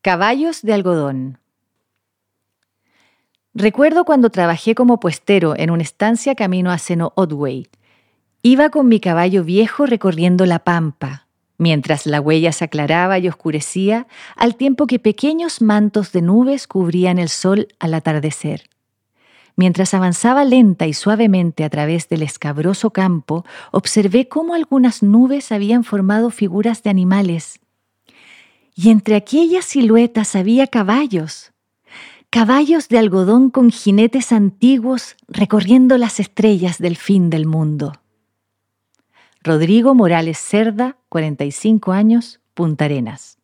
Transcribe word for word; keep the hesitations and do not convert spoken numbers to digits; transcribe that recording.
Caballos de algodón. Recuerdo cuando trabajé como puestero en una estancia camino a Seno Otway. Iba con mi caballo viejo recorriendo la pampa, mientras la huella se aclaraba y oscurecía, al tiempo que pequeños mantos de nubes cubrían el sol al atardecer. Mientras avanzaba lenta y suavemente a través del escabroso campo, observé cómo algunas nubes habían formado figuras de animales. Y entre aquellas siluetas había caballos. Caballos de algodón con jinetes antiguos recorriendo las estrellas del fin del mundo. Rodrigo Morales Cerda, cuarenta y cinco años, Punta Arenas.